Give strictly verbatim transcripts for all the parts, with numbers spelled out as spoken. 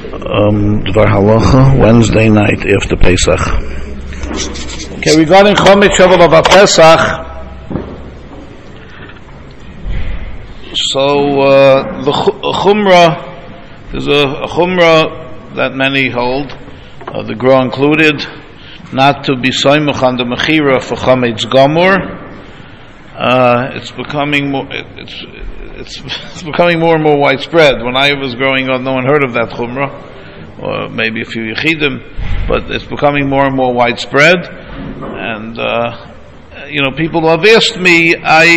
um, Dvar Halacha, Wednesday night after Pesach. Okay, regarding Chometz Shavuot of Pesach, so uh, the Chumrah, there's a, a Chumrah that many hold, uh, the Gra included, not to be soimach on the Mechira for Chometz Gamur. Uh, it's becoming more, it, it's, it's, it's becoming more and more widespread. When I was growing up, no one heard of that Chumrah, or maybe a few Yechidim, but it's becoming more and more widespread. And, uh, you know, people have asked me,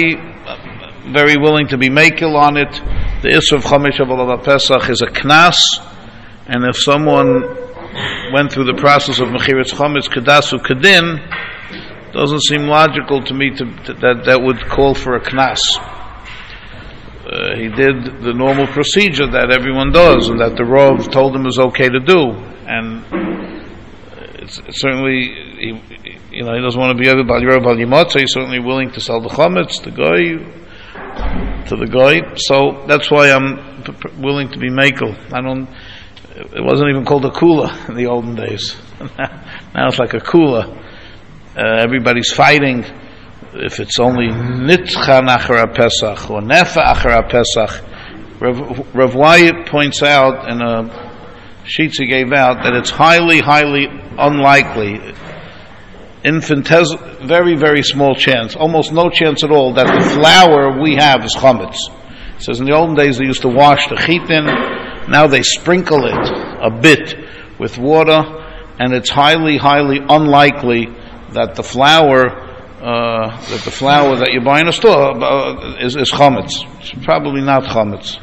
I'm very willing to be makel on it. The Isser of Chometz Shavuot Pesach is a knas, and if someone went through the process of Mechiras Chometz Kedasu Kedin, doesn't seem logical to me to, to, that that would call for a knas. Uh, he did the normal procedure that everyone does, and that the Rav told him was okay to do, and it's, it's certainly, he, you know, he doesn't want to be over Bal Yirah Bal Yimotza. He's certainly willing to sell the chametz to guy, to the guy. So that's why I'm p- p- willing to be makel. I don't. It wasn't even called a kula in the olden days. Now it's like a kula. Uh, everybody's fighting if it's only nitcha nachar Pesach or nefa achar Pesach. Rav, Rav Wyatt points out in a sheet he gave out that it's highly, highly unlikely, infinitesimal, very, very small chance, almost no chance at all, that the flour we have is chametz. It says in the olden days they used to wash the chitin, now they sprinkle it a bit with water, and it's highly, highly unlikely that the flour, uh, that the flour that you buy in a store uh, is, is chametz. It's probably not chametz.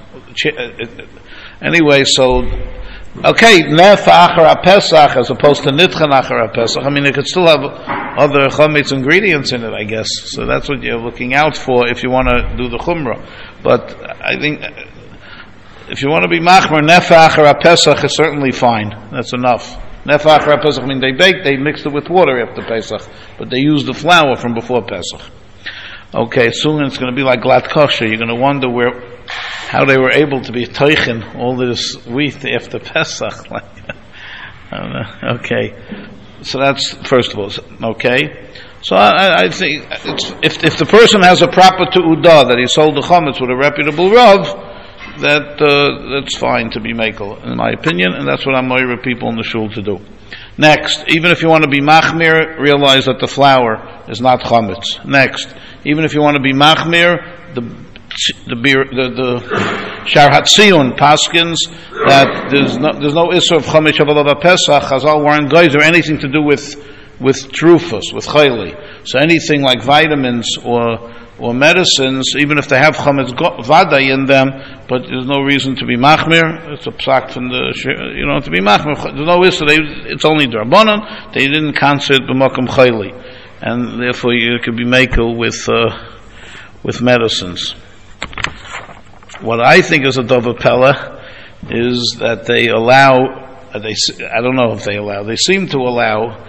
Anyway, so okay, nef achar Pesach as opposed to nitcha achar Pesach. I mean, it could still have other chametz ingredients in it, I guess. So that's what you're looking out for if you want to do the chumrah. But I think if you want to be machmer, nef achar Pesach is certainly fine. That's enough. Nef achar Pesach, I mean, they bake, they mixed it with water after Pesach, but they used the flour from before Pesach. Okay, soon it's going to be like glat kosher. You're going to wonder where, how they were able to be teichen all this wheat after Pesach. Like, I don't know. Okay, so that's first of all. Okay, so I, I think it's, if if the person has a proper tu'udah that he sold the chametz with a reputable rav, that uh, that's fine to be makel, in my opinion, and that's what I'm moira people in the shul to do. Next, even if you want to be machmir, realize that the flour is not chametz. Next, even if you want to be machmir, the the the, the Shar Hatzion paskins that there's no there's no issue of Chometz Shavuot Pesach, Chazal weren't guys or anything to do with with trufos, with chayli. So anything like vitamins or or medicines, even if they have chametz vaday in them, but there's no reason to be machmir. It's a psak from the, you know, to be machmir. There's no issue. It's only drabanan. They didn't consider b'makom chayli, and therefore you could be makel with uh, with medicines. What I think is a dova pella is that they allow. They I don't know if they allow. They seem to allow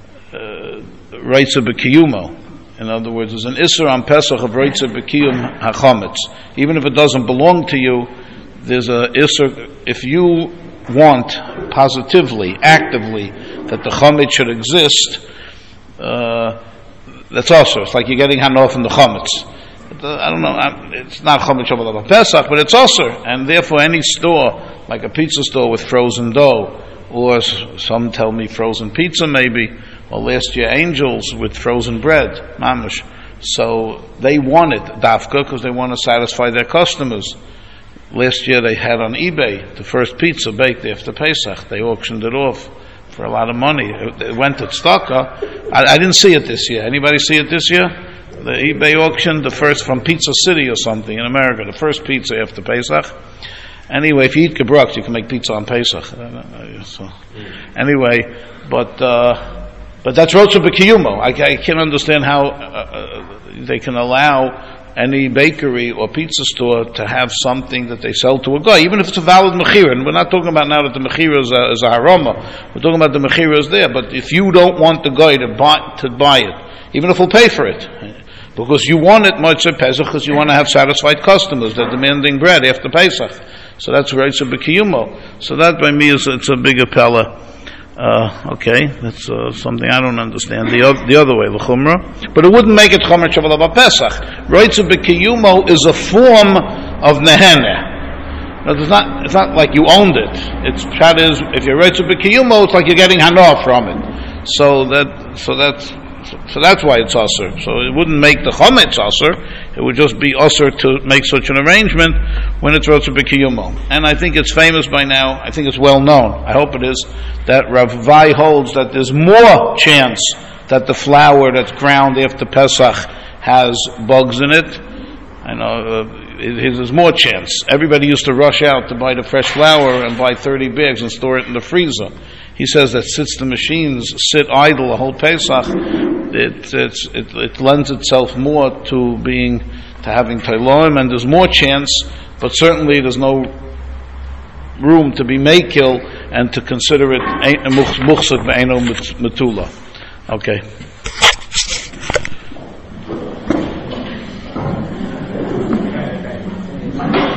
reitza b'kiyumo. In other words, there's an Isser on Pesach of Reitza B'Kiyum HaChametz. Even if it doesn't belong to you, there's a Isser, if you want positively, actively, that the Chametz should exist, uh, that's also, it's like you're getting Hanof from the Chametz. I don't know, it's not Chometz Shavuot Pesach, but it's also, and therefore any store, like a pizza store with frozen dough, or some tell me frozen pizza maybe, or last year angels with frozen bread, mamish. So they want it, dafka, because they want to satisfy their customers. Last year they had on eBay the first pizza baked after Pesach. They auctioned it off for a lot of money. It went to tzedakah. I, I didn't see it this year. Anybody see it this year? The eBay auction, the first from Pizza City or something in America, the first pizza after Pesach. Anyway, if you eat gebrux, you can make pizza on Pesach. So, anyway, but uh, but that's Rotza B'Kiyumo. I, I can't understand how uh, they can allow any bakery or pizza store to have something that they sell to a guy, even if it's a valid mechira. And we're not talking about now that the mechira is a, is a haroma. We're talking about the mechira is there. But if you don't want the guy to buy to buy it, even if he'll pay for it, because you want it Motzei Pesach, because you want to have satisfied customers. They're demanding bread after Pesach. So that's Reitza B'Kiyumo. So that by me is it's a bigger pella. Uh, okay, that's uh, something I don't understand. The, o- the other way, the Chumrah. But it wouldn't make it Chomer Shavuot HaPesach. Reitza B'Kiyumo is a form of Neheneh. But it's not, it's not like you owned it. It's, Pshat is, if you're Reitza B'Kiyumo, it's like you're getting Hanah from it. So that, so that's, so, so that's why it's Asr. So it wouldn't make the Chometz Asr. It would just be Asr to make such an arrangement when it's Reitza B'Kiyumo. And I think it's famous by now. I think it's well known. I hope it is that Rav Vai holds that there's more chance that the flour that's ground after Pesach has bugs in it. I know uh, it, it, there's more chance. Everybody used to rush out to buy the fresh flour and buy thirty bags and store it in the freezer. He says that since the machines sit idle the whole Pesach, it, it's, it, it lends itself more to being to having Tailoim, and there's more chance, but certainly there's no room to be makil and to consider it muchsuk ve'eno metula. Okay.